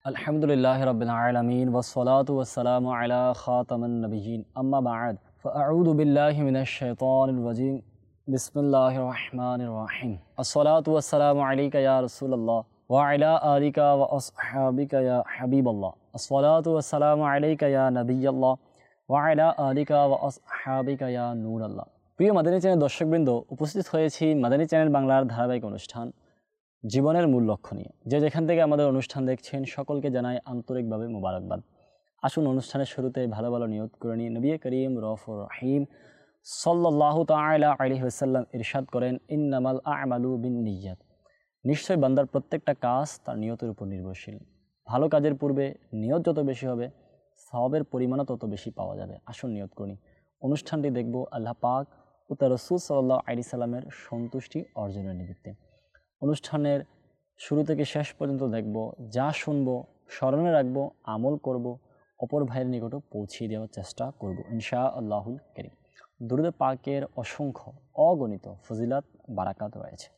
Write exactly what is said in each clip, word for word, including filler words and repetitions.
আলহামদুলিল্লাহি রাব্বিল আলামিন ওয়াসসালাতু ওয়াসসালামু আলা খাতামিন নাবিয়্যিন আম্মা বা'দ ফাআউযু বিল্লাহি মিনাশ শাইতানির রাজীম বিসমিল্লাহির রহমানির রহিম আসসালাতু ওয়াসসালামু আলাইকা ইয়া রাসূলুল্লাহ ওয়া আলা আলিকা ওয়া আসহাবিকা ইয়া হাবিবাল্লাহ আসসালাতু ওয়াসসালামু আলাইকা ইয়া নবিয়্যাল্লাহ ওয়া আলা আলিকা ওয়া আসহাবিকা ইয়া নূরাল্লাহ। প্রিয় মাদানী চ্যানেল দর্শকবৃন্দ, উপস্থিত হয়েছি মাদানী চ্যানেল বাংলার ধারাবাহিক অনুষ্ঠান জীবনের মূল লক্ষ্য নিয়ে। যে যেখান থেকে আমাদের অনুষ্ঠান দেখছেন সকলকে জানাই আন্তরিকভাবে মোবারকবাদ। আসুন অনুষ্ঠানের শুরুতে ভালো ভালো নিয়ত করে নিই। নবী করিম রউফুর রহিম সাল্লাল্লাহু তাআলা আলাইহি ওয়াসাল্লাম ইরশাদ করেন, ইন্নামাল আ'মালু বিন্নিয়াত, নিশ্চয় বান্দার প্রত্যেকটা কাজ তার নিয়তের উপর নির্ভরশীল। ভালো কাজের পূর্বে নিয়ত যত বেশি হবে সওয়াবের পরিমাণও তত বেশি পাওয়া যাবে। আসুন নিয়ত করি। অনুষ্ঠানটি দেখব আল্লাহ পাক ও তার রাসূল সাল্লাল্লাহু আলাইহি সাল্লামের সন্তুষ্টি অর্জনের নিমিত্তে। অনুষ্ঠানের শুরু থেকে শেষ পর্যন্ত দেখব, যা শুনবো স্মরণে রাখবো, আমল করব, অপর ভাইয়ের নিকটও পৌঁছিয়ে দেওয়ার চেষ্টা করব ইনশাআল্লাহুল কারীম। দুরূদ পাকের অসংখ্য অগণিত ফজিলত বারাকাত রয়েছে।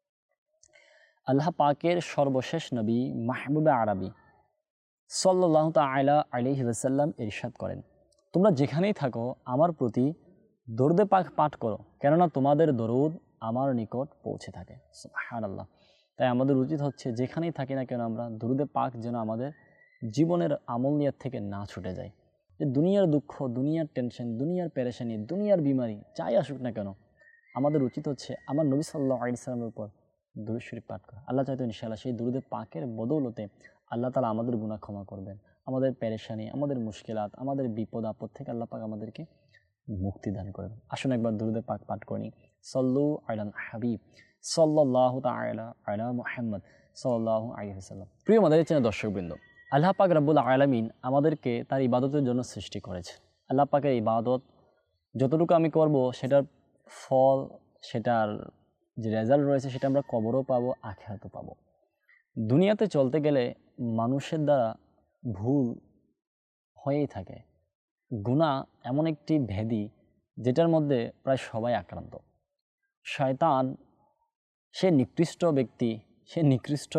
আল্লাহ পাকের সর্বশেষ নবী মাহবুবে আরবি সাল্লাল্লাহু তাআলা আলাইহি ওয়াসাল্লাম ইরশাদ করেন, তোমরা যেখানেই থাকো আমার প্রতি দরুদ পাক পাঠ করো, কেননা তোমাদের দরুদ আমার নিকট পৌঁছে থাকে। সুবহানাল্লাহ। তাই আমাদের উচিত হচ্ছে যেখানেই থাকি না কেন আমরা দরুদে পাক যেন আমাদের জীবনের আমল নিয়ত থেকে না ছুটে যায়। যে দুনিয়ার দুঃখ, দুনিয়ার টেনশন, দুনিয়ার পেরেশানি, দুনিয়ার বিমারি যাই আসুক না কেন, আমাদের উচিত হচ্ছে আমার নবী সাল্লাল্লাহু আলাইহি সাল্লামের উপর দরুদ শরীফ পাঠ করা। আল্লাহ চাইতো ইনশাআল্লাহ সেই দরুদে পাকের বদৌলতে আল্লাহ তাআলা আমাদের গুনাহ ক্ষমা করবেন, আমাদের পেরেশানি, আমাদের মুশকিলাত, আমাদের বিপদ আপদ থেকে আল্লাহ পাক আমাদেরকে মুক্তি দান করবেন। আসুন একবার দরুদে পাক পাঠ করি। সল্লু আলাল হাবিব সাল্লাল্লাহু তাআলা আলা মুহাম্মদ সাল্লাল্লাহু আলাইহি ওয়াসাল্লাম। প্রিয় মাদানী চ্যানেল দর্শকবৃন্দ, আল্লাহ পাক রব্বুল আলামিন আমাদেরকে তার ইবাদতের জন্য সৃষ্টি করেছে। আল্লাহ পাকের ইবাদত যতটুকু আমি করব সেটার ফল, সেটার যে রেজাল্ট রয়েছে সেটা আমরা কবরও পাবো, আখিরাতেও পাবো। দুনিয়াতে চলতে গেলে মানুষের দ্বারা ভুল হয়েই থাকে। গুনাহ এমন একটি ভেদি যেটার মধ্যে প্রায় সবাই আক্রান্ত। শয়তান সে নিকৃষ্ট ব্যক্তি, সে নিকৃষ্ট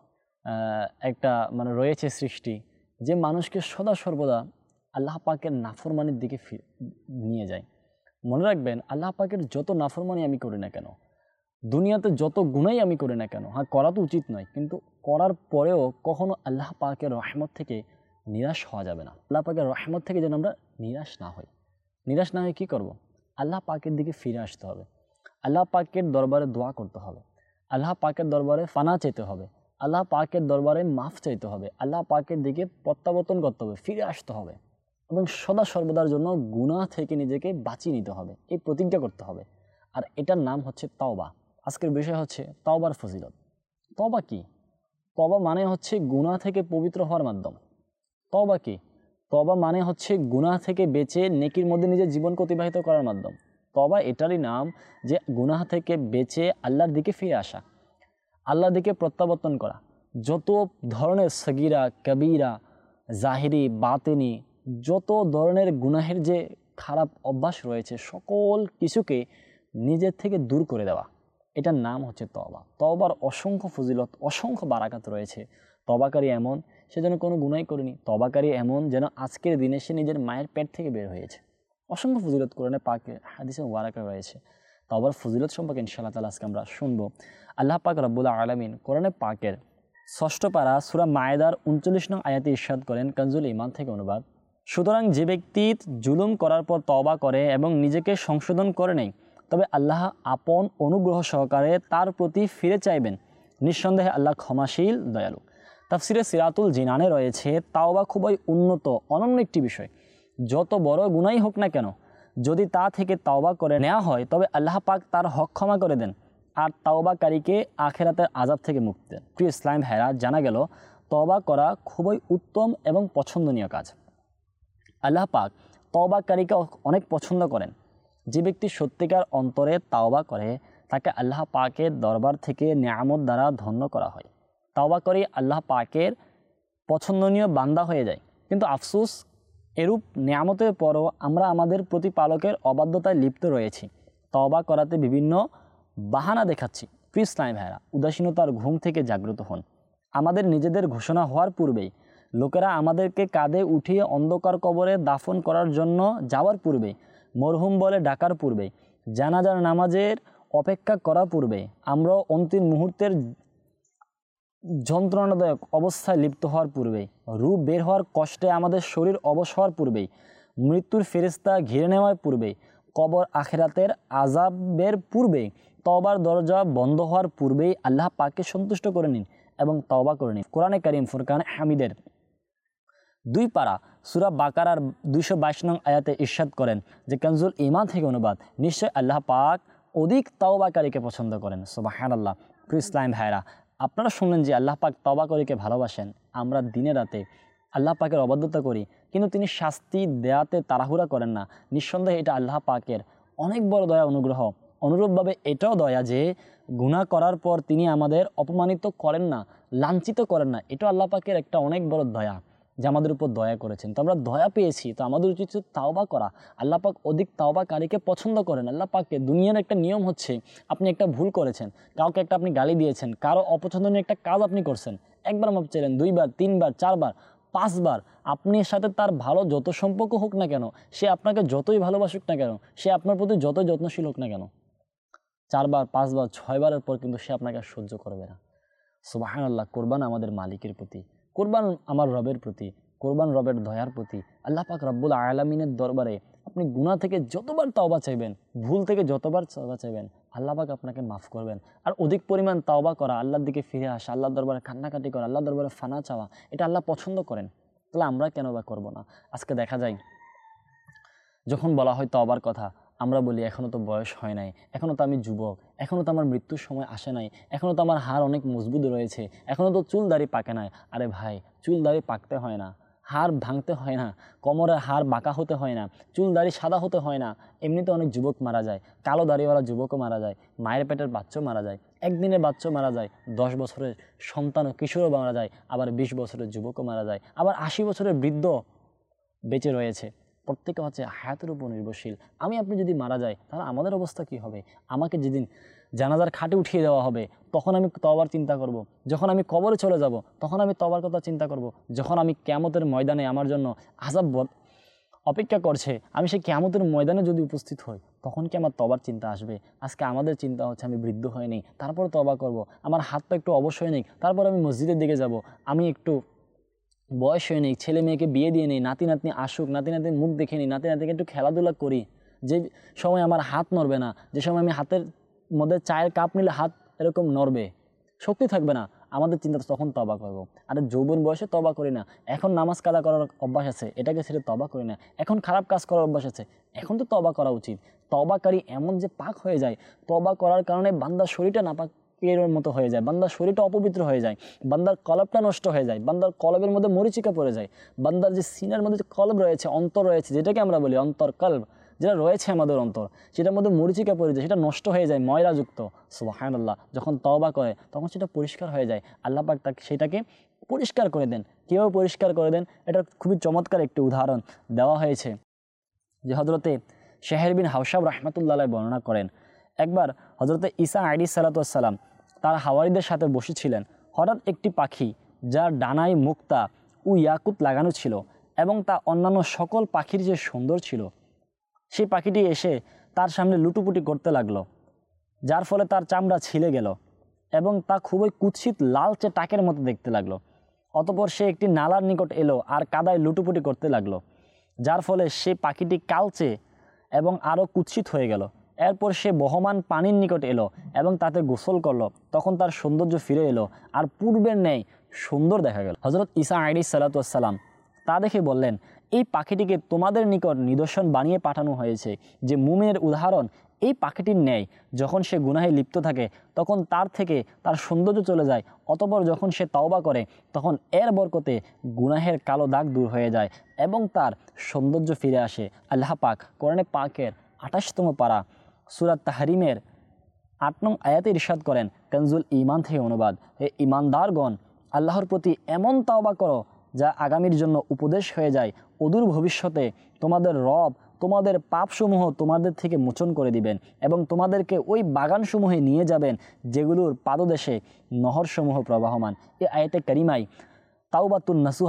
একটা মানে রয়েছে সৃষ্টি, যে মানুষকে সদা সর্বদা আল্লাহ পাকের নাফরমানির দিকে নিয়ে যায়। মনে রাখবেন, আল্লাহ পাকের যত নাফরমানি আমি করি না কেন, দুনিয়াতে যত গুনাই আমি করি না কেন, হ্যাঁ করা তো উচিত নয়, কিন্তু করার পরেও কখনো আল্লাহ পাকের রহমত থেকে নিরাশ হওয়া যাবে না। আল্লাহ পাকের রহমত থেকে যেন আমরা নিরাশ না হই। নিরাশ না হয়ে কী করব? আল্লাহ পাকের দিকে ফিরে আসতে হবে, আল্লাহ পাকের দরবারে দোয়া করতে হবে, আল্লাহ পাকের দরবারে ফানা চাইতে হবে, আল্লাহ পাকের দরবারে মাফ চাইতে হবে, আল্লাহ পাকের দিকে প্রত্যাবর্তন করতে হবে, ফিরে আসতে হবে এবং সদা সর্বদার জন্য গুনাহ থেকে নিজেকে বাঁচিয়ে নিতে হবে, এই প্রতিজ্ঞা করতে হবে। আর এটার নাম হচ্ছে তওবা। আজকের বিষয় হচ্ছে তওবার ফজিলত। তওবা কি? তওবা মানে হচ্ছে গুনাহ থেকে পবিত্র হওয়ার মাধ্যম। তওবা কি? তওবা মানে হচ্ছে গুনাহ থেকে বেঁচে নেকির মধ্যে নিজের জীবনকে অতিবাহিত করার মাধ্যম। তওবা এটারই নাম যে গুনাহ থেকে বেঁচে আল্লাহর দিকে ফিরে আসা, আল্লাহর দিকে প্রত্যাবর্তন করা। যত ধরনের সগীরা, কবিরা, জাহিরি, বাতিনি, যত ধরনের গুনাহের যে খারাপ অভ্যাস রয়েছে সকল কিছুকে নিজের থেকে দূর করে দেওয়া, এটার নাম হচ্ছে তওবা। তওবার অসংখ্য ফজিলত, অসংখ্য বারাকাত রয়েছে। তওবাকারী এমন সে যেন কোনো গুনাই করেনি, তওবাকারী এমন যেন আজকের দিনে সে নিজের মায়ের পেট থেকে বের হয়েছে। অসংখ্য ফজিলত কোরআনে পাকে হাদিসে মুবারাকা রয়েছে। তওবার ফজিলত সম্পর্কে ইনশাআল্লাহ তাআলা আজকে আমরা শুনবো। আল্লাহ পাক রব্বুল আলামিন কোরআনে পাকের ষষ্ঠ পারা সূরা মায়েদার উনচল্লিশ নং আয়াতে ইরশাদ করেন, কানজুল ঈমান থেকে অনুবাদ, সুতরাং যে ব্যক্তি জুলুম করার পর তওবা করে এবং নিজেকে সংশোধন করে নেয়, তবে আল্লাহ আপন অনুগ্রহ সহকারে তার প্রতি ফিরে চাইবেন। নিঃসন্দেহে আল্লাহ ক্ষমাশীল, দয়ালু। তাফসিরে সিরাতুল জিনানে রয়েছে, তাওবা খুবই উন্নত অনন্য একটি বিষয়। যত বড় গুনাই হোক না কেন, যদি তা থেকে তাওবা করে নেওয়া হয় তবে আল্লাহ পাক তার হক ক্ষমা করে দেন আর তাওবাকারীকে আখিরাতের আযাব থেকে মুক্তি দেন। প্রিয় ইসলাম ভাইরা, জানা গেল তওবা করা খুবই উত্তম এবং পছন্দনীয় কাজ। আল্লাহ পাক তওবাকারীকে অনেক পছন্দ করেন। যে ব্যক্তি সত্যিকার অন্তরে তাওবা করে তাকে আল্লাহ পাকের দরবার থেকে নিয়ামত দ্বারা ধন্য করা হয়। তাওবা করে আল্লাহ পাকের পছন্দনীয় বান্দা হয়ে যায়। কিন্তু আফসোস, এরূপ নিয়ামতের পরও আমরা আমাদের প্রতিপালকের অবাধ্যতায় লিপ্ত রয়েছি। তওবা করাতে বিভিন্ন বাহানা দেখাচ্ছি। প্রিয় ইসলাম ভাইরা, উদাসীনতার ঘুম থেকে জাগ্রত হন। আমাদের নিজেদের ঘোষণা হওয়ার পূর্বেই লোকেরা আমাদেরকে কাঁধে উঠিয়ে অন্ধকার কবরে দাফন করার জন্য যাওয়ার পূর্বে, মরহুম বলে ডাকার পূর্বে, জানাজার নামাজের অপেক্ষা করার পূর্বে, আমরা অন্তিম মুহূর্তের যন্ত্রণাদায়ক অবস্থায় লিপ্ত হওয়ার পূর্বে, রূপ বের হওয়ার কষ্টে আমাদের শরীর অবশ হওয়ার পূর্বেই, মৃত্যুর ফেরেশতা ঘিরে নেওয়ার পূর্বে, কবর আখিরাতের আযাবের পূর্বে, তওবার দরজা বন্ধ হওয়ার পূর্বেই আল্লাহ পাককে সন্তুষ্ট করে নিন এবং তওবা করে নিন। কোরআনে কারীম ফুরকানে হামিদের দুই পারা সূরা বাকারার দুইশো বাইশ নং আয়াতে ইরশাদ করেন যে কানজুল ঈমান থেকে অনুবাদ, নিশ্চয় আল্লাহ পাক অধিক তওবাকারীকে পছন্দ করেন। সুবহানাল্লাহ। প্রিয় ইসলাম ভাইরা, আপনারা শুনলেন যে আল্লাহ পাক তওবাকারীকে ভালোবাসেন। আমরা দিনে রাতে আল্লাহ পাকের অবাধ্যতা করি, কিন্তু তিনি শাস্তি দেয়াতে তাড়াহুড়া করেন না। নিঃসন্দেহে এটা আল্লাহ পাকের অনেক বড় দয়া, অনুগ্রহ। অনুরূপভাবে এটাও দয়া যে গুনাহ করার পর তিনি আমাদের অপমানিত করেন না, লাঞ্ছিত করেন না। এটা আল্লাহ পাকের একটা অনেক বড় দয়া যে আমাদের উপর দয়া করেছেন। তো আমরা দয়া পেয়েছি, তো আমাদের উচিত তাওবা করা। আল্লাহ পাক অধিক তাওবাকারীকে পছন্দ করেন। আল্লাহ পাককে দুনিয়ার একটা নিয়ম হচ্ছে, আপনি একটা ভুল করেছেন, কাউকে একটা আপনি গালি দিয়েছেন, কারো অপছন্দনীয় একটা কাজ আপনি করছেন, একবার মাপ চাইলেন, দুইবার, তিনবার, চারবার, পাঁচবার, আপনার সাথে তার ভালো যত সম্পর্ক হোক না কেন, সে আপনাকে যতই ভালোবাসুক না কেন, সে আপনার প্রতি যতই যত্নশীল হোক না কেন, চারবার, পাঁচবার, ছয়বারের পর কিন্তু সে আপনাকে আর সহ্য করবে না। সুবহানাল্লাহ। কোরবান আমাদের মালিকের প্রতি, কোরবান আমার রবের প্রতি, কোরবান রবের দয়ার প্রতি। আল্লাহ পাক রব্বুল আলামিনের দরবারে আপনি গুনাহ থেকে যতবার তওবা চাইবেন, ভুল থেকে যতবার তওবা চাইবেন, আল্লাহ পাক আপনাকে মাফ করবেন। আর অধিক পরিমাণ তওবা করা, আল্লাহর দিকে ফিরে আসা, আল্লাহর দরবারে কান্নাকাটি করা, আল্লাহর দরবারে ফানা চাওয়া, এটা আল্লাহ পছন্দ করেন। তাহলে আমরা কেন বা করবো না? আজকে দেখা যায় যখন বলা হয় তওবার কথা, আমরা বলি এখনও তো বয়স হয় নাই, এখনও তো আমি যুবক, এখনও তো আমার মৃত্যুর সময় আসে নাই, এখনও তো আমার হাড় অনেক মজবুত রয়েছে, এখনও তো চুল দাড়ি পাকে নাই। আরে ভাই, চুল দাড়ি পাকতে হয় না, হাড় ভাঙতে হয় না, কোমরের হাড় বাঁকা হতে হয় না, চুল দাড়ি সাদা হতে হয় না। এমনিতে অনেক যুবক মারা যায়, কালো দাড়িওয়ালা যুবকও মারা যায়, মায়ের পেটের বাচ্চাও মারা যায়, একদিনের বাচ্চাও মারা যায়, দশ বছরের সন্তান ও কিশোরও মারা যায়, আবার বিশ বছরের যুবকও মারা যায়, আবার আশি বছরের বৃদ্ধ বেঁচে রয়েছে। প্রত্যেকে হচ্ছে হায়াতের উপর নির্ভরশীল। আমি আপনি যদি মারা যাই, তাহলে আমাদের অবস্থা কি হবে? আমাকে যেদিন জানাজার খাটে উঠিয়ে দেওয়া হবে, তখন আমি তওবার চিন্তা করব। যখন আমি কবরে চলে যাব, তখন আমি তওবার কথা চিন্তা করব। যখন আমি কিয়ামতের ময়দানে আমার জন্য আযাব অপেক্ষা করছে, আমি সেই কিয়ামতের ময়দানে যদি উপস্থিত হই, তখন কি আমার তওবার চিন্তা আসবে? আজকে আমাদের চিন্তা হচ্ছে আমি বৃদ্ধ হয়নি, তারপর তওবা করব, আমার হাত পা একটু অবশ হয়নি, তারপর আমি মসজিদের দিকে যাব, আমি একটু বয়স হয়ে নেই, ছেলে মেয়েকে বিয়ে দিয়ে নেই, নাতি নাতনি আসুক, নাতি নাতনির মুখ দেখে নিই, নাতি নাতনিকে একটু খেলাধুলা করি, যে সময় আমার হাত নড়বে না, যে সময় আমি হাতের মধ্যে চায়ের কাপ নিলে হাত এরকম নড়বে, শক্তি থাকবে না, আমাদের চিন্তা তখন তওবা করব। আর যৌবন বয়সে তওবা করি না, এখন নামাজ কাদা করার অভ্যাস আছে, এটাকে ছেড়ে তওবা করি না, এখন খারাপ কাজ করার অভ্যাস আছে, এখন তো তওবা করা উচিত। তওবাকারী এমন যে পাক হয়ে যায়, তওবা করার কারণে বান্দার শরীরটা নাপাক এর মতো হয়ে যায়, বান্দার শরীরটা অপবিত্র হয়ে যায়, বান্দার কলবটা নষ্ট হয়ে যায়, বান্দার কলবের মধ্যে মরিচিকা পড়ে যায়, বান্দার যে সিনার মধ্যে যে কলব রয়েছে, অন্তর রয়েছে, যেটাকে আমরা বলি অন্তর কলব, যেটা রয়েছে আমাদের অন্তর, সেটার মধ্যে মরিচিকা পড়ে যায়, সেটা নষ্ট হয়ে যায়, ময়লাযুক্ত। সুবহানাল্লাহ। যখন তওবা করে তখন সেটা পরিষ্কার হয়ে যায়। আল্লাহ পাক তাকে সেটাকে পরিষ্কার করে দেন। কীভাবে পরিষ্কার করে দেন? এটা খুবই চমৎকার একটি উদাহরণ দেওয়া হয়েছে, যে হযরতে শাহের বিন হাওশাব রাহমাতুল্লাহ আলাইহি বর্ণনা করেন, একবার হযরতে ঈসা আলাইহিস সালাতু ওয়াস সালাম তার হাওয়ারিদের সাথে বসেছিলেন। হঠাৎ একটি পাখি, যার ডানায় মুক্তা ও ইয়াকুত লাগানো ছিল এবং তা অন্যান্য সকল পাখির যে সুন্দর ছিল, সেই পাখিটি এসে তার সামনে লুটুপুটি করতে লাগলো, যার ফলে তার চামড়া ছিলে গেল এবং তা খুবই কুৎসিত লালচে টাকের মতো দেখতে লাগলো। অতঃপর সে একটি নালার নিকট এলো আর কাদায় লুটুপুটি করতে লাগলো, যার ফলে সে পাখিটি কালচে এবং আরও কুৎসিত হয়ে গেল। এরপর সে বহমান পানির নিকট এলো এবং তাতে গোসল করলো, তখন তার সৌন্দর্য ফিরে এলো আর পূর্বের ন্যায় সুন্দর দেখা গেল। হযরত ঈসা আলাইহিস সালাতু ওয়াস সালাম তা দেখে বললেন, এই পাখিটিকে তোমাদের নিকট নিদর্শন বানিয়ে পাঠানো হয়েছে যে মুমিনের উদাহরণ এই পাখিটির ন্যায়। যখন সে গুনাহে লিপ্ত থাকে তখন তার থেকে তার সৌন্দর্য চলে যায়, অতঃপর যখন সে তওবা করে তখন এর বরকতে গুনাহের কালো দাগ দূর হয়ে যায় এবং তার সৌন্দর্য ফিরে আসে। আল্লাহ পাক কোরআনে পাকের আঠাশতম পারা সূরা তাহরিমের আট নং আয়াতে ইরশাদ করেন, কানজুল ঈমান থেকে অনুবাদ, হে ঈমানদারগণ, আল্লাহর প্রতি এমন তওবা করো যা আগামীর জন্য উপদেশ হয়ে যায়। অদূর ভবিষ্যতে তোমাদের রব তোমাদের পাপসমূহ তোমাদের থেকে মোচন করে দিবেন এবং তোমাদেরকে ওই বাগানসমূহে নিয়ে যাবেন যেগুলোর পাদদেশে নহরসমূহ প্রবাহমান। এই আয়াতে কারিমায় তাওবাতুন নাসুহা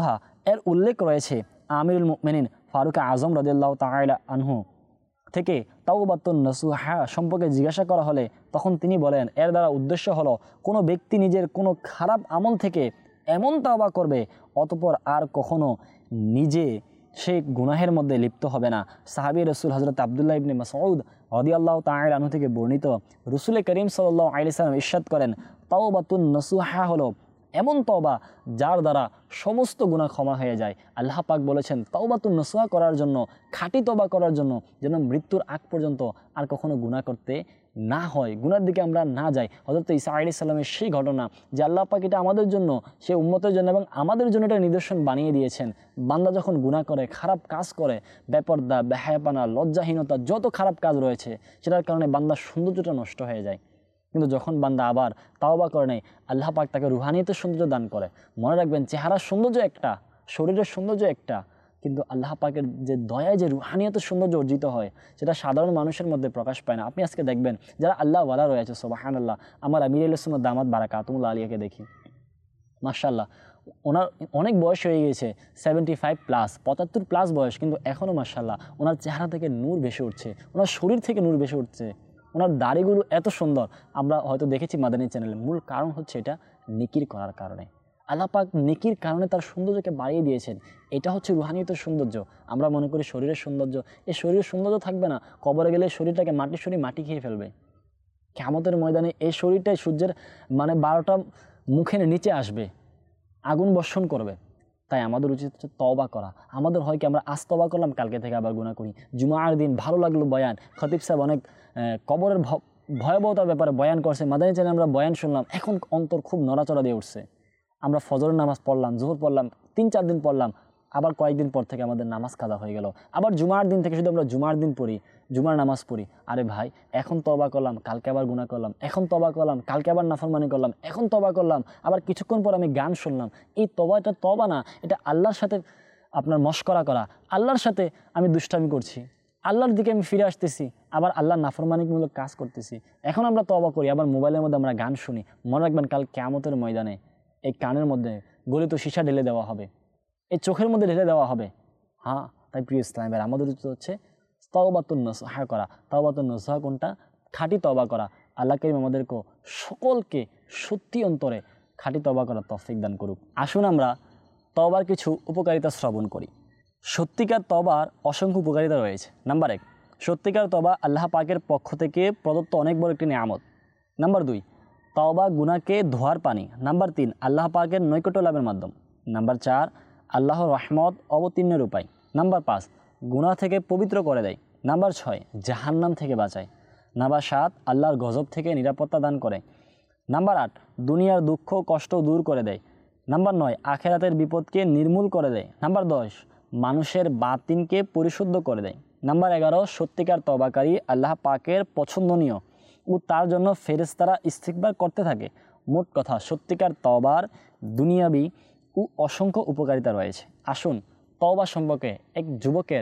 এর উল্লেখ রয়েছে আমিরুল মুমিনিন ফারুক আজম রাদিয়াল্লাহু তাআলা আনহু থেকে তাওবাতুন নাসুহা সম্পর্কে জিজ্ঞাসা করা হলে তখন তিনি বলেন, এর দ্বারা উদ্দেশ্য হলো কোনো ব্যক্তি নিজের কোনো খারাপ আমল থেকে এমন তাওবা করবে অতঃপর আর কখনো নিজে সে গুনাহের মধ্যে লিপ্ত হবে না। সাহাবী রাসূল হযরত আব্দুল্লাহ ইবনে মাসউদ রাদিয়াল্লাহু তাআলা আনহু থেকে বর্ণিত, রাসূল করিম সাল্লাল্লাহু আলাইহি ওয়াসাল্লাম ইরশাদ করেন, তাওবাতুন নাসুহা হলো এমন তওবা যার দ্বারা সমস্ত গুনাহ ক্ষমা হয়ে যায়। আল্লাহ পাক বলেছেন তাওবাতুন নাসুহা করার জন্য, খাঁটি তওবা করার জন্য যেন মৃত্যুর আগ পর্যন্ত আর কখনো গুনাহ করতে না হয়, গুনার দিকে আমরা না যাই। হযরত ঈসা আলাইহিস সালামের সেই ঘটনা যে আল্লাহ পাক এটা আমাদের জন্য, সে উম্মতের জন্য এবং আমাদের জন্য এটা নিদর্শন বানিয়ে দিয়েছেন। বান্দা যখন গুনাহ করে, খারাপ কাজ করে, বেপরদা, বেহায়াপনা, লজ্জাহীনতা, যত খারাপ কাজ রয়েছে সেটার কারণে বান্দার সৌন্দর্যটা নষ্ট হয়ে যায়। কিন্তু যখন বান্দা আবার তাওবা করে নেয়, আল্লাহ পাক তাকে রুহানিয়তের সৌন্দর্য দান করে। মনে রাখবেন, চেহারার সৌন্দর্য একটা, শরীরের সৌন্দর্য একটা, কিন্তু আল্লাহ পাকের যে দয়ায় যে রুহানিয়তের সৌন্দর্য অর্জিত হয় সেটা সাধারণ মানুষের মধ্যে প্রকাশ পায় না। আপনি আজকে দেখবেন যারা আল্লাহ ওয়ালা রয়েছে, সুবহানাল্লাহ, আমার আমির আহলে সুন্নাত দামাত বারাকাতুহুল্লাহ আলিয়াকে দেখি, মাশাআল্লাহ, ওনার অনেক বয়স হয়ে গিয়েছে, সেভেন্টি ফাইভ প্লাস, পঁচাত্তর প্লাস বয়স, কিন্তু এখনও মাশাআল্লাহ ওনার চেহারা থেকে নূর ভেসে উঠছে, ওনার শরীর থেকে নূর ভেসে উঠছে, ওনার দাড়িগুলো এত সুন্দর। আমরা হয়তো দেখেছি মাদানী চ্যানেলে, মূল কারণ হচ্ছে এটা নেকির করার কারণে। আল্লাহ পাক নেকির কারণে তার সৌন্দর্যকে বাড়িয়ে দিয়েছেন। এটা হচ্ছে রুহানিয়তের সৌন্দর্য। আমরা মনে করি শরীরের সৌন্দর্য, এই শরীরের সৌন্দর্য থাকবে না, কবরে গেলে শরীরটাকে মাটির শরীর মাটি খেয়ে ফেলবে। কিয়ামতের ময়দানে এই শরীরটাই সূর্যের মানে বারোটা মুখের নিচে আসবে, আগুন বর্ষণ করবে। তাই আমাদের উচিত হচ্ছে তওবা করা। আমাদের হয় কি, আমরা আজ তওবা করলাম, কালকে থেকে আবার গুনাহ করি। জুমার দিন ভালো লাগলো বয়ান, খতিব সাহেব অনেক কবরের ভয়াবহতার ব্যাপারে বয়ান করছে, মাদানী চ্যানেলে আমরা বয়ান শুনলাম, এখন অন্তর খুব নড়াচড়া দিয়ে উঠছে। আমরা ফজরের নামাজ পড়লাম, জোহর পড়লাম, তিন চার দিন পড়লাম, আবার কয়েকদিন পর থেকে আমাদের নামাজ কাদা হয়ে গেল। আবার জুমার দিন থেকে শুধু আমরা জুমার দিন পড়ি, জুমার নামাজ পড়ি। আরে ভাই, এখন তওবা করলাম, কালকে আবার গুনাহ করলাম, এখন তওবা করলাম, কালকে আবার নাফরমানি করলাম, এখন তওবা করলাম, আবার কিছুক্ষণ পর আমি গান শুনলাম। এই তওবা, এটা তওবা না, এটা আল্লাহর সাথে আপনার মশকরা করা, আল্লাহর সাথে আমি দুষ্টামি করছি, আল্লাহর দিকে আমি ফিরে আসতেছি, আবার আল্লাহর নাফরমানিমূলক কাজ করতেছি। এখন আমরা তওবা করি, আবার মোবাইলের মধ্যে আমরা গান শুনি। মনে রাখবেন, কাল কিয়ামতের ময়দানে এই কানের মধ্যে গলিত সীসা ঢেলে দেওয়া হবে, এই চোখের মধ্যে ঢেলে দেওয়া হবে। হ্যাঁ, তাই প্রিয় ইসলামের আমাদের উচিত হচ্ছে তাওবাতুন নাসুহা করা। তাওবাতুন নাসুহা কোনটা? খাঁটি তওবা করা। আল্লাহ কারীম আমাদেরকে সকলকে সত্যি অন্তরে খাঁটি তওবা করার তৌফিক দান করুক। আসুন আমরা তওবার কিছু উপকারিতা শ্রবণ করি। সত্যিকার তওবার অসংখ্য উপকারিতা রয়েছে। নাম্বার এক, সত্যিকার তওবা আল্লাহ পাকের পক্ষ থেকে প্রদত্ত অনেক বড় একটি নিয়ামত। নাম্বার দুই, তওবা গুনাহকে ধোয়ার পানি। নাম্বার তিন, আল্লাহ পাকের নৈকট্য লাভের মাধ্যম। নাম্বার চার, আল্লাহর রহমত অবতীর্ণের উপায়। নাম্বার পাঁচ, গুনাহ থেকে পবিত্র করে দেয়। নাম্বার ছয়, জাহান্নাম থেকে বাঁচায়। নাম্বার সাত, আল্লাহর গজব থেকে নিরাপত্তা দান করে। নাম্বার আট, দুনিয়ার দুঃখ কষ্ট দূর করে দেয়। নাম্বার নয়, আখেরাতের বিপদকে নির্মূল করে দেয়। নাম্বার দশ, মানুষের বাতিনকে পরিশুদ্ধ করে দেয়। নাম্বার এগারো, সত্যিকার তওবাকারী আল্লাহ পাকের পছন্দনীয় ও তার জন্য ফেরেশতারা ইস্তিগফার করতে থাকে। মোট কথা, সত্যিকার তওবার দুনিয়াবি ও অসংখ্য উপকারিতা রয়েছে। আসুন তওবা সম্পর্কে এক যুবকের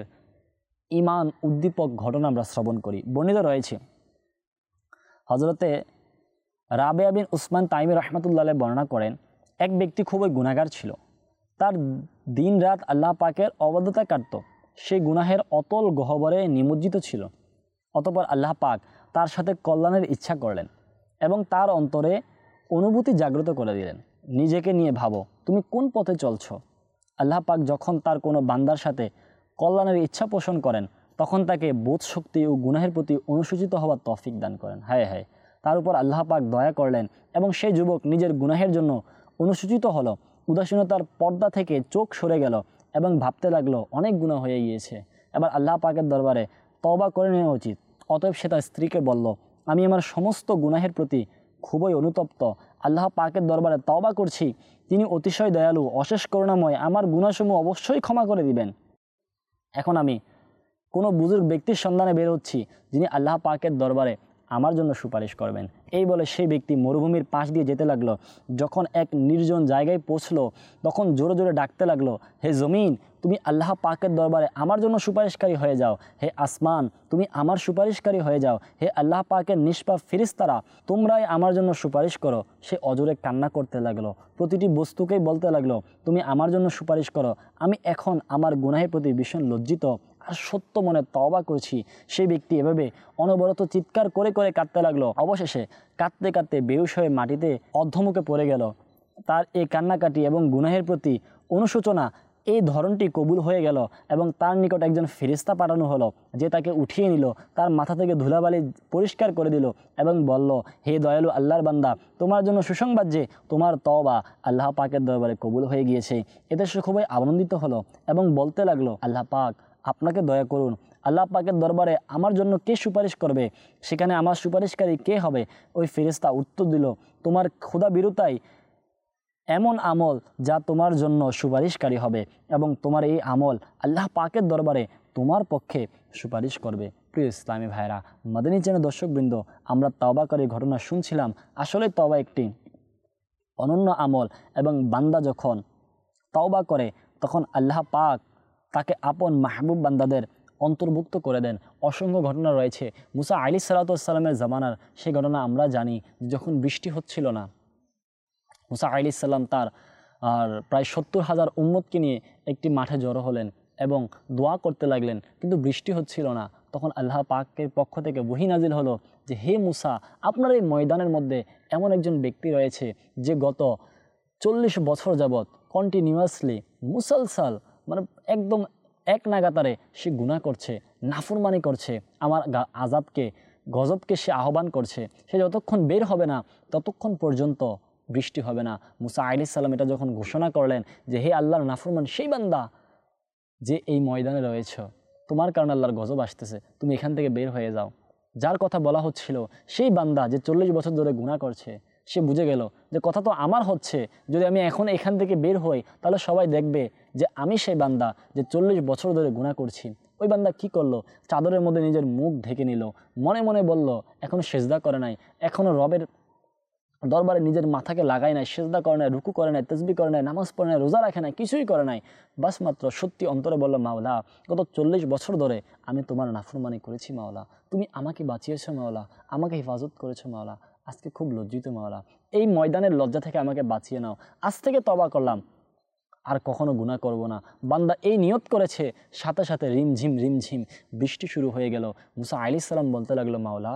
ঈমান উদ্দীপক ঘটনা আমরা শ্রবণ করি। বর্ণিত রয়েছে, হযরতে রাবেয়া বিন উসমান তাইমি রাহমাতুল্লাহ আলাইহি বর্ণনা করেন, এক ব্যক্তি খুবই গুনাহগার ছিল। তার দিন রাত আল্লাহ পাকের অবাধ্যতা কাটত। সে গুনাহের অতল গহ্বরে নিমজ্জিত ছিল। অতঃপর আল্লাহ পাক তার সাথে কল্যাণের ইচ্ছা করলেন এবং তার অন্তরে অনুভূতি জাগ্রত করে দিলেন। নিজেকে নিয়ে ভাবো, তুমি কোন পথে চলছ। আল্লাহ পাক যখন তার কোনো বান্দার সাথে কল্যাণের ইচ্ছা পোষণ করেন, তখন তাকে বোধ শক্তি ও গুনাহের প্রতি অনুসূচিত হওয়ার তৌফিক দান করেন। হায় হায়, তার উপর আল্লাহ পাক দয়া করলেন এবং সেই যুবক নিজের গুনাহের জন্য অনুসূচিত হলো। উদাসীনতার পর্দা থেকে চোখ সরে গেল এবং ভাবতে লাগলো অনেক গুনাহ হয়ে গিয়েছে, এবার আল্লাহ পাকের দরবারে তওবা করে নেওয়া উচিত। অতএব সে তার স্ত্রীকে বলল, আমি আমার সমস্ত গুনাহের প্রতি খুবই অনুতপ্ত, আল্লাহ পাকের দরবারে তওবা করছি, তিনি অতিশয় দয়ালু, অশেষ করুণাময়, আমার গুনাহসমূহ অবশ্যই ক্ষমা করে দিবেন। এখন আমি কোনো বুজুর্গ ব্যক্তির সন্ধানে বের হচ্ছি যিনি আল্লাহ পাকের দরবারে আমার জন্য সুপারিশ করবেন। এই বলে সেই ব্যক্তি মরুভূমির পাশ দিয়ে যেতে লাগলো। যখন এক নির্জন জায়গায় পৌঁছলো তখন জোরে জোরে ডাকতে লাগলো, হে জমিন তুমি আল্লাহ পাকের দরবারে আমার জন্য সুপারিশকারী হয়ে যাও, হে আসমান তুমি আমার সুপারিশকারী হয়ে যাও, হে আল্লাহ পাকের নিষ্পাপ ফেরেশতারা তোমরাই আমার জন্য সুপারিশ করো। সে অজোরে কান্না করতে লাগলো, প্রতিটি বস্তুকেই বলতে লাগলো তুমি আমার জন্য সুপারিশ করো, আমি এখন আমার গুনাহের প্রতি ভীষণ লজ্জিত আর সত্য মনে তওবা করছি। সেই ব্যক্তি এভাবে অনবরত চিৎকার করে করে কাঁদতে লাগলো। অবশেষে কাঁদতে কাঁদতে বেহুশ হয়ে মাটিতে অর্ধমুখে পড়ে গেল। তার এই কান্নাকাটি এবং গুনাহের প্রতি অনুশোচনা এই ধরনটি কবুল হয়ে গেল এবং তার নিকট একজন ফেরেশতা পাঠানো হলো, যে তাকে উঠিয়ে নিল, তার মাথা থেকে ধুলাবালি পরিষ্কার করে দিল এবং বলল, হে দয়ালু আল্লাহর বান্দা তোমার জন্য সুসংবাদ যে তোমার তওবা আল্লাহ পাকের দরবারে কবুল হয়ে গিয়েছে। এতে সে খুবই আনন্দিত হলো এবং বলতে লাগলো, আল্লাহ পাক আপনাকে দয়া করুন, আল্লাহ পাকের দরবারে আমার জন্য কে সুপারিশ করবে, সেখানে আমার সুপারিশকারী কে হবে? ওই ফেরেশতা উত্তর দিল, তোমার ক্ষুধা বিরুতাই এমন আমল যা তোমার জন্য সুপারিশকারী হবে এবং তোমার এই আমল আল্লাহ পাকের দরবারে তোমার পক্ষে সুপারিশ করবে। প্রিয় ইসলামী ভাইরা, মাদানী চ্যানেল দর্শকবৃন্দ, আমরা তওবাকারী ঘটনা শুনছিলাম। আসলে তওবা একটি অনন্য আমল এবং বান্দা যখন তওবা করে তখন আল্লাহ পাক তাকে আপন মাহবুব বান্দাদের অন্তর্ভুক্ত করে দেন। অসংখ্য ঘটনা রয়েছে। মুসা আলাইহিস সালামের জামানার সেই ঘটনা আমরা জানি। যখন বৃষ্টি হচ্ছিল না, মুসা আলাইহিস সালাম তার আর প্রায় সত্তর হাজার উম্মতকে নিয়ে একটি মাঠে জড়ো হলেন এবং দোয়া করতে লাগলেন, কিন্তু বৃষ্টি হচ্ছিল না। তখন আল্লাহ পাকের পক্ষ থেকে ওহী নাজিল হলো যে, হে মুসা আপনার এই ময়দানের মধ্যে এমন একজন ব্যক্তি রয়েছে যে গত চল্লিশ বছর যাবৎ কন্টিনিউয়াসলি মুসলসাল মানে একদম এক নাগাতারে সে গুনাহ করছে, নাফরমানি করছে, আমার আযাবকে গজবকে সে আহ্বান করছে। সে যতক্ষণ বের হবে না ততক্ষণ পর্যন্ত বৃষ্টি হবে না। মুসা আলাইহিস সালাম এটা যখন ঘোষণা করলেন যে হে আল্লাহর নাফরমান সেই বান্দা যে এই ময়দানে রয়েছে, তোমার কারণে আল্লাহর গজব আসতেছে, তুমি এখান থেকে বের হয়ে যাও। যার কথা বলা হচ্ছিল সেই বান্দা যে চল্লিশ বছর ধরে গুনাহ করছে, সে বুঝে গেল যে কথা তো আমার হচ্ছে, যদি আমি এখন এখান থেকে বের হই তাহলে সবাই দেখবে যে আমি সেই বান্দা যে চল্লিশ বছর ধরে গুনাহ করছি। ওই বান্দা কি করলো? চাদরের মধ্যে নিজের মুখ ঢেকে নিল, মনে মনে বলল এখনো সেজদা করে নাই, এখনো রবের দরবারে নিজের মাথাকে লাগায় নাই, সেজদা করে নাই, রুকু করে নাই, তাসবিহ করে নাই, নামাজ পড়ে নাই, রোজা রাখে নাই, কিছুই করে নাই। বাস মাত্র সত্যি অন্তরে বলল, মাওলা গত চল্লিশ বছর ধরে আমি তোমার নাফরমানি করেছি মাওলা, তুমি আমাকে বাঁচিয়েছো মাওলা, আমাকে হেফাজত করেছো মাওলা, আজকে খুব লজ্জিত মাওলা, এই ময়দানের লজ্জা থেকে আমাকে বাঁচিয়ে নাও, আজ থেকে তওবা করলাম, আর কখনো গুনাহ করব না। বান্দা এই নিয়ত করেছে, সাথে সাথে রিমঝিম রিমঝিম বৃষ্টি শুরু হয়ে গেল। মুসা আলাইহিস সালাম বলতে লাগলো, মাওলা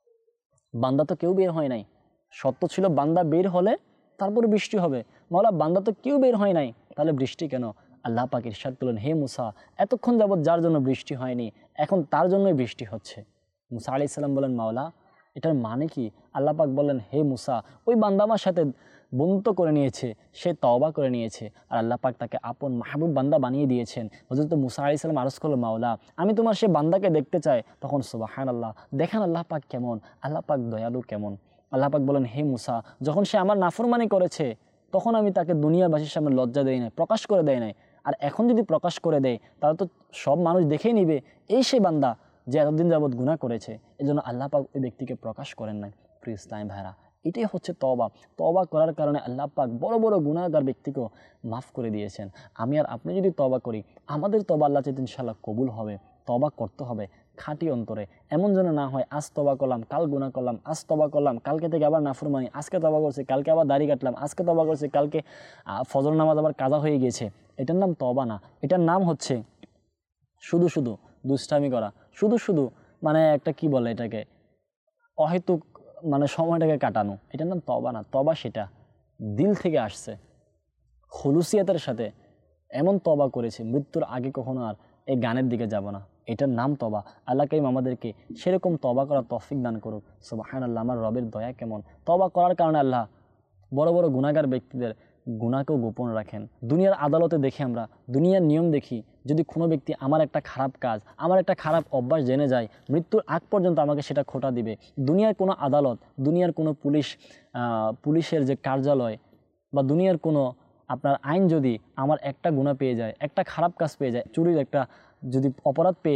বান্দা তো কেউ বের হয় নাই, সত্য ছিল বান্দা বের হলে তারপরে বৃষ্টি হবে, মাওলা বান্দা তো কেউ বের হয় নাই, তাহলে বৃষ্টি কেন? আল্লাহ পাক ইরশাদ করলেন, হে মুসা এতক্ষণ যাবৎ যার জন্য বৃষ্টি হয়নি এখন তার জন্যই বৃষ্টি হচ্ছে। মুসা আলাইহিস সালাম বলেন, মাওলা এটার মানে কি? আল্লাহ পাক বললেন, হে মুসা ওই বান্দা আমার সাথে বন্ধুত্ব করে নিয়েছে, সে তওবা করে নিয়েছে, আর আল্লাহ পাক তাকে আপন মাহবুব বান্দা বানিয়ে দিয়েছেন। হযরত মুসা আলাইহিস সালাম আরজ করল, মাওলা আমি তোমার সে বান্দাকে দেখতে চাই। তখন সুবহানাল্লাহ, দেখেন আল্লাহ পাক কেমন, আল্লাহ পাক দয়ালু কেমন। আল্লাহ পাক বলেন, হে মুসা যখন সে আমার নাফরমানি করেছে তখন আমি তাকে দুনিয়াবাসীর সামনে লজ্জা দেই নাই, প্রকাশ করে দেয় নাই, আর এখন যদি প্রকাশ করে দেয় তাহলে তো সব মানুষ দেখেই নিবে এই সে বান্দা যে এতদিন যাবৎ গুনাহ করেছে। এজন্য আল্লাহ পাক ওই ব্যক্তিকে প্রকাশ করেন নাই। প্রিয় ইসলাম ভাইরা, এটাই হচ্ছে তওবা। তওবা করার কারণে আল্লাহ পাক বড় বড় গুনাহগার ব্যক্তিকেও মাফ করে দিয়েছেন। আমি আর আপনি যদি তওবা করি, আমাদের তওবা আল্লাহ চাইতে ইনশাআল্লাহ কবুল হবে। তওবা করতে হবে খাঁটি অন্তরে, এমন যেন না হয় আজ তওবা করলাম কাল গুনাহ করলাম, আজ তওবা করলাম কালকে থেকে আবার নাফরমানি, আজকে তওবা করছি কালকে আবার দাড়ি কাটলাম, আজকে তওবা করছি কালকে ফজর নামাজ আবার কাজা হয়ে গিয়েছে। এটার নাম তওবা না, এটার নাম হচ্ছে শুধু শুধু দুষ্টামি করা, শুধু শুধু মানে একটা কি বলে এটাকে অহেতুক মানে সময়টাকে কাটানো। এটার নাম তওবা না। তওবা সেটা দিল থেকে আসছে, খুলুসিয়াতের সাথে এমন তওবা করেছে মৃত্যুর আগে কখনো আর এই গানের দিকে যাব না, এটার নাম তওবা। আল্লাহ কারীম আমাদেরকে সেরকম তওবা করার তৌফিক দান করুক। সুবহানাল্লাহ, আমার রবের দয়া কেমন। তওবা করার কারণে আল্লাহ বড় বড় গুনাহগার ব্যক্তিদের গুনাহকেও গোপন রাখেন। দুনিয়ার আদালতে দেখি, আমরা দুনিয়ার নিয়ম দেখি, যদি কোনো ব্যক্তি আমার একটা খারাপ কাজ, আমার একটা খারাপ অভ্যাস জেনে যায়, মৃত্যুর আগ পর্যন্ত আমাকে সেটা খোঁটা দিবে। দুনিয়ার কোনো আদালত, দুনিয়ার কোনো পুলিশ পুলিশের যে কার্যালয় বা দুনিয়ার কোনো আপনার আইন যদি আমার একটা গুনাহ পেয়ে যায়, একটা খারাপ কাজ পেয়ে যায়, চুরির একটা যদি অপরাধ পেয়ে যায়,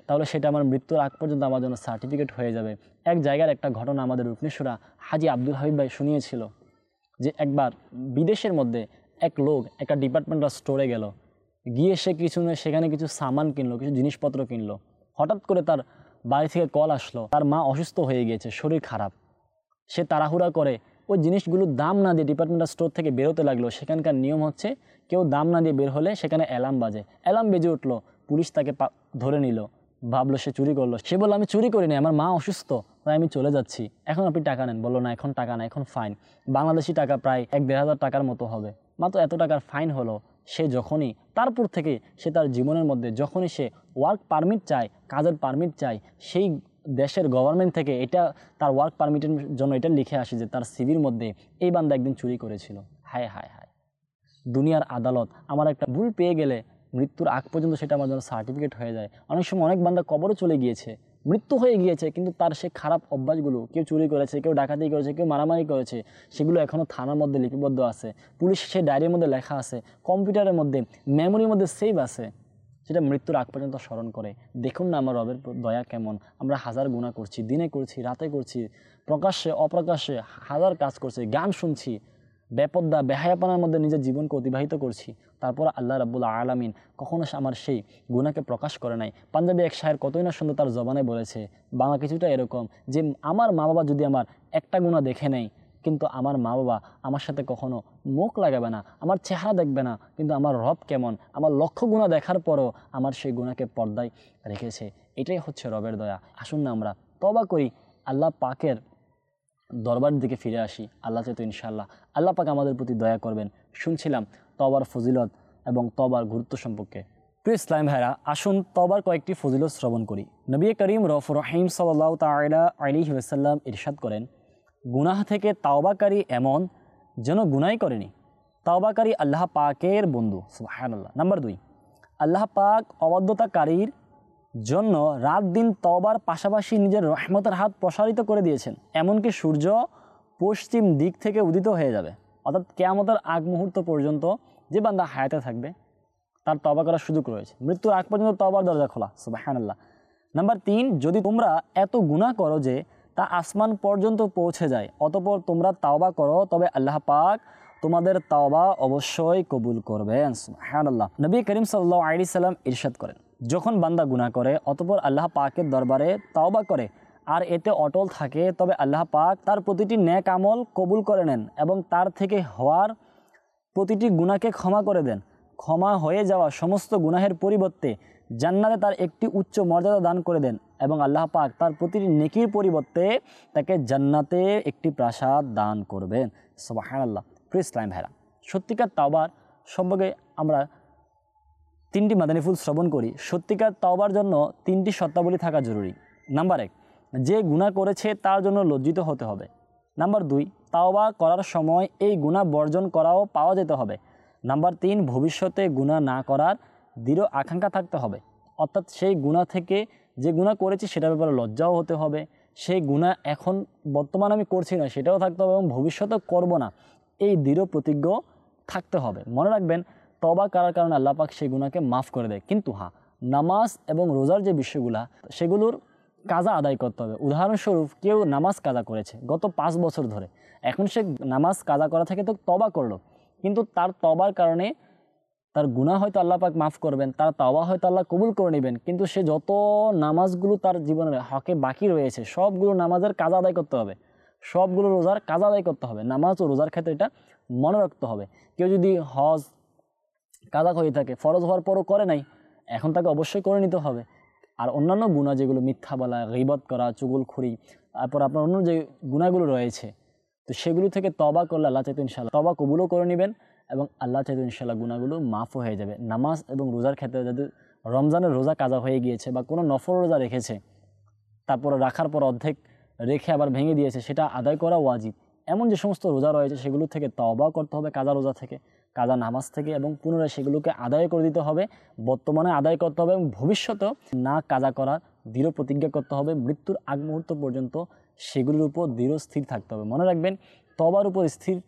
তাহলে সেটা আমার মৃত্যুর আগ পর্যন্ত আমার জন্য সার্টিফিকেট হয়ে যাবে। এক জায়গার একটা ঘটনা আমাদের রূপনেশ্বরা হাজি আব্দুল হাবিব ভাই শুনিয়েছিল যে একবার বিদেশের মধ্যে এক লোক একটা ডিপার্টমেন্টাল স্টোরে গেল, গিয়ে সে কিছু সেখানে কিছু সামান কিনলো, কিছু জিনিসপত্র কিনলো। হঠাৎ করে তার বাড়ি থেকে কল আসলো, তার মা অসুস্থ হয়ে গিয়েছে, শরীর খারাপ। সে তাড়াহুড়া করে ওই জিনিসগুলোর দাম না দিয়ে ডিপার্টমেন্টাল স্টোর থেকে বেরোতে লাগলো। সেখানকার নিয়ম হচ্ছে কেউ দাম না দিয়ে বের হলে সেখানে অ্যালার্ম বাজে, অ্যালার্ম বেজে উঠলো, পুলিশ তাকে ধরে নিল, ভাবলো সে চুরি করলো। সে বললো আমি চুরি করিনি, আমার মা অসুস্থ, তাই আমি চলে যাচ্ছি, এখন আপনি টাকা নেন। বললো না, এখন টাকা না, এখন ফাইন। বাংলাদেশি টাকা প্রায় এক দেড় হাজার টাকার মতো হবে, মাত্র এত টাকার ফাইন হলো। সে যখনই তারপর থেকে সে তার জীবনের মধ্যে যখনই সে ওয়ার্ক পারমিট চায়, কাজের পারমিট চায়, সেই দেশের গভর্নমেন্ট থেকে এটা তার ওয়ার্ক পারমিটের জন্য এটা লিখে আসে যে তার সিভির মধ্যে এই বান্দা একদিন চুরি করেছিল। হায় হায় হায়, দুনিয়ার আদালত আমার একটা ভুল পেয়ে গেলে মৃত্যুর আগ পর্যন্ত সেটা আমার জন্য সার্টিফিকেট হয়ে যায়। অনেক সময় অনেক বান্দা কবরও চলে গিয়েছে, মৃত্যু হয়ে গিয়েছে, কিন্তু তার সে খারাপ অভ্যাসগুলো, কেউ চুরি করেছে, কেউ ডাকাতি করেছে, কেউ মারামারি করেছে, সেগুলো এখনও থানার মধ্যে লিপিবদ্ধ আছে, পুলিশ সে ডায়েরির মধ্যে লেখা আছে, কম্পিউটারের মধ্যে মেমোরির মধ্যে সেভ আছে, সেটা মৃত্যুর আগ পর্যন্ত স্মরণ করে। দেখুন না আমার রবের দয়া কেমন। আমরা হাজার গুনাহ করছি, দিনে করছি, রাতে করছি, প্রকাশ্যে অপ্রকাশ্যে হাজার কাজ করছি, গান শুনছি, বেপদ্দা বেহায়াপনার মধ্যে নিজের জীবনকে অতিবাহিত করছি। তারপর আল্লাহ রাব্বুল আলামিন কখনো আমার সেই গুনাহকে প্রকাশ করে নাই। পাঞ্জাবি এক শায়ের কতই না সুন্দর তার জবানে বলেছে, বাংলা কিছুটা এরকম যে আমার মা বাবা যদি আমার একটা গুনাহ দেখে নেয়, কিন্তু আমার মা বাবা আমার সাথে কখনো মুখ লাগাবে না, আমার চেহারা দেখবে না, কিন্তু আমার রব কেমন, আমার লক্ষ গুনাহ দেখার পরও আমার সেই গুনাহকে পর্দায় রেখেছে। এটাই হচ্ছে রবের দয়া। আসুন না আমরা তওবা করি, আল্লাহ পাকের দরবার দিকে ফিরে আসি। আল্লাহ চাইতো ইনশাআল্লাহ আল্লাহ পাক আমাদের প্রতি দয়া করবেন। শুনছিলাম তওবার ফজিলত এবং তওবার গুরুত্ব সম্পর্কে। প্রিয় ইসলাম ভাইরা, আসুন তওবার কয়েকটি ফজিলত শ্রবণ করি। নবী করিম রউফুর রহিম সাল্লাল্লাহু তাআলা আলাইহি ওয়াসাল্লাম ইরশাদ করেন, গুনাহ থেকে তাওবাকারী এমন যেন গুনাহই করেনি। তাওবাকারী আল্লাহ পাকের বন্ধু। সুবহানাল্লাহ। নাম্বার দুই, আল্লাহ পাক অবাধ্যতাকারীর জন্য রাত দিন তওবার পাশাপাশি নিজের রহমতের হাত প্রসারিত করে দিয়েছেন। এমনকি সূর্য পশ্চিম দিক থেকে উদিত হয়ে যাবে, অর্থাৎ কিয়ামতের আগ মুহূর্ত পর্যন্ত যে বান্দা হায়াতে থাকবে তার তওবা করার সুযোগ রয়েছে। মৃত্যুর আগ পর্যন্ত তওবার দরজা খোলা। সুবহানাল্লাহ। নাম্বার তিন, যদি তোমরা এত গুনাহ করো যে তা আসমান পর্যন্ত পৌঁছে যায়, অতঃপর তোমরা তাওবা করো, তবে আল্লাহ পাক তোমাদের তাওবা অবশ্যই কবুল করবেন। সুবহানাল্লাহ। নবী করিম সাল্লাল্লাহু আলাইহি সাল্লাম ইরশাদ করেন, যখন বান্দা গুনাহ করে অতঃপর আল্লাহ পাকের দরবারে তাওবা করে আর এতে অটল থাকে, তবে আল্লাহ পাক তার প্রতিটি নেক আমল কবুল করে নেন এবং তার থেকে হওয়ার প্রতিটি গুনাহকে ক্ষমা করে দেন। ক্ষমা হয়ে যাওয়া সমস্ত গুনাহের পরিবর্তে জান্নাতে তার একটি উচ্চ মর্যাদা দান করে দেন এবং আল্লাহ পাক তার প্রতিটি নেকির পরিবর্তে তাকে জান্নাতে একটি প্রাসাদ দান করবেন। সুবহানাল্লাহ। প্রিয় ইসলাম ভাইরা, সত্যিকার তাওবার সম্পর্কে আমরা তিনটি মাদানী ফুল শ্রবণ করি। সত্যিকার তাওবার জন্য তিনটি শর্তাবলী থাকা জরুরি। নাম্বার এক, যে গুনাহ করেছে তার জন্য লজ্জিত হতে হবে। নাম্বার দুই, তাওবা করার সময় এই গুনাহ বর্জন করাও পাওয়া যেতে হবে। নাম্বার তিন, ভবিষ্যতে গুনাহ না করার দৃঢ় আকাঙ্ক্ষা থাকতে হবে, অর্থাৎ সেই গুনাহ থেকে যে গুনাহ করেছি সেটার ব্যাপারে লজ্জাও হতে হবে, সেই গুনাহ এখন বর্তমানে আমি করছি না সেটাও থাকতে হবে এবং ভবিষ্যতে করব না এই দৃঢ় প্রতিজ্ঞ থাকতে হবে। মনে রাখবেন, তওবা করার কারণে আল্লাহ পাক সেই গুনাহকে মাফ করে দেয়। কিন্তু হ্যাঁ, নামাজ এবং রোজার যে বিষয়গুলা সেগুলোর কাজা আদায় করতে হবে। উদাহরণস্বরূপ, কেউ নামাজ কাজা করেছে গত পাঁচ বছর ধরে, এখন সে নামাজ কাজা করা থেকে তো তওবা করলো, কিন্তু তার তওবার কারণে তার গুনাহ হয়তো আল্লাহ পাক মাফ করবেন, তার তওবা হয়তো আল্লাহ কবুল করে নেবেন, কিন্তু সে যত নামাজগুলো তার জীবনের হকে বাকি রয়েছে সবগুলো নামাজের কাজা আদায় করতে হবে, সবগুলো রোজার কাজা আদায় করতে হবে। নামাজ ও রোজার ক্ষেত্রে এটা মনে রাখতে হবে। কেউ যদি হজ কাজা হয়ে থাকে, ফরজ হওয়ার পরও করে নাই, এখন তাকে অবশ্যই করে নিতে হবে। আর অন্যান্য গুনাহ যেগুলো মিথ্যা বলা, গীবত করা, চুগলখড়ি, তারপর আপনার অন্য যে গুনাহগুলো রয়েছে, তো সেগুলো থেকে তওবা করলে আল্লাহ চাইতো ইনশাআল্লাহ তওবা কবুলও করে নেবেন এবং আল্লাহ চাইতো ইনশাআল্লাহ গুনাহগুলো মাফও হয়ে যাবে। নামাজ এবং রোজার ক্ষেত্রে যদি রমজানের রোজা কাজা হয়ে গিয়েছে বা কোনো নফল রোজা রেখেছে, তারপর রাখার পর অর্ধেক রেখে আবার ভেঙে দিয়েছে, সেটা আদায় করা ওয়াজিব। এমন যে সমস্ত রোজা রয়েছে সেগুলো থেকে তওবা করতে হবে, কাজা রোজা থেকে, কাজা নামাজ থেকে, এবং পুনরায় সেগুলোকে আদায় করে দিতে হবে, বর্তমানে আদায় করতে হবে এবং ভবিষ্যতেও না কাজা করার দৃঢ় প্রতিজ্ঞা করতে হবে। মৃত্যুর আগ মুহূর্ত পর্যন্ত সেগুলোর উপর দৃঢ় স্থির থাকতে হবে। মনে রাখবেন, তওবার উপর স্থির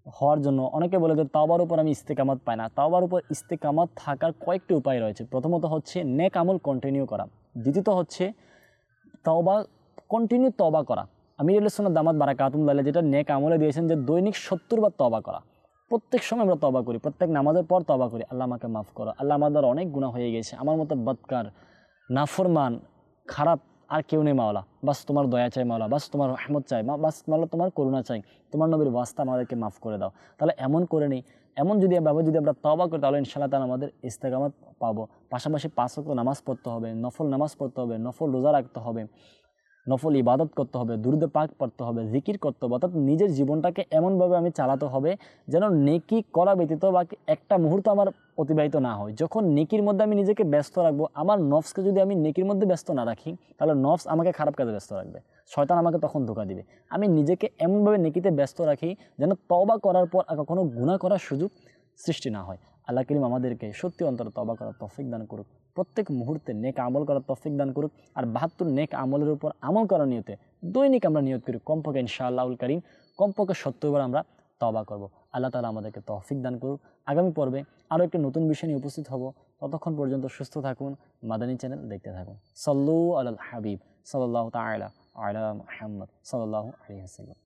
হওয়ার জন্য অনেকে বলে যে তাওবার উপর আমি ইস্তেকামত পাই না। তাওবার উপর ইস্তেকামত থাকার কয়েকটি উপায় রয়েছে। প্রথমত হচ্ছে নেক আমল কন্টিনিউ করা। দ্বিতীয়ত হচ্ছে তওবা, কন্টিনিউ তওবা করা। আমির আহলে সুন্নাত দামাত বারাকাতুহুল্লাহ যেটা নেক আমলে দিয়েছেন যে দৈনিক সত্তর বার তওবা করা। প্রত্যেক সময় আমরা তওবা করি, প্রত্যেক নামাজের পর তওবা করি, আল্লাহ আমাকে মাফ করো, আল্লাহ আমার দ্বারা অনেক গুনাহ হয়ে গেছে, আমার মতো বদকার, নাফরমান, খারাপ আর কেউ নেই মাওলা, বাস তোমার দয়া চাই মাওলা, বাস তোমার রহমত চাই মা, বাস মাওলা তোমার করুণা চাই, তোমার নবীর ওয়াস্তা আমাদেরকে মাফ করে দাও। তাহলে এমন করে নেই, এমন যদি ভাবে যদি আমরা তওবা করি তাহলে ইনশাআল্লাহ তাআলা আমাদের ইস্তেকামত পাবো। পাশাপাশি পাঁচ ওয়াক্ত নামাজ পড়তে হবে, নফল নামাজ পড়তে হবে, নফল রোজা রাখতে হবে, নফল ইবাদত করতে হবে, দুরুদে পাক পড়তে হবে, জিকির করতে হবে। অর্থাৎ নিজের জীবনটাকে এমনভাবে আমি চালাতে হবে যেন নেকি করা ব্যতীত বা একটা মুহূর্ত আমার অতিবাহিত না হয়। যখন নেকির মধ্যে আমি নিজেকে ব্যস্ত রাখবো, আমার নফসকে যদি আমি নেকির মধ্যে ব্যস্ত না রাখি তাহলে নফস আমাকে খারাপ কাজে ব্যস্ত রাখবে, শয়তান আমাকে তখন ধোঁকা দিবে। আমি নিজেকে এমনভাবে নেকিতে ব্যস্ত রাখি যেন তওবা করার পর আর কখনো গুনাহ করার সুযোগ সৃষ্টি না হয়। আল্লাহ করিম আমাদেরকে সত্যি অন্তরে তওবা করার তৌফিক দান করুক, প্রত্যেক মুহূর্তে নেক আমল করার তৌফিক দান করুক। আর বাহাত্তর নেক আমলের উপর আমল করার নিয়তে দৈনিক আমরা নিয়ত করি কমপক্ষে ইনশাআল্লাহুল কারীম কমপক্ষে সত্তর বার আমরা তওবা করব। আল্লাহ তাআলা আমাদেরকে তৌফিক দান করুক। আগামী পর্বে আরও একটি নতুন বিষয় নিয়ে উপস্থিত হব। ততক্ষণ পর্যন্ত সুস্থ থাকুন, মাদানী চ্যানেল দেখতে থাকুন। সাল্লু আলাল হাবিব সাল্লাল্লাহু তাআলা আলা মুহাম্মদ সাল্লাল্লাহু আলাইহি ওয়াসাল্লাম।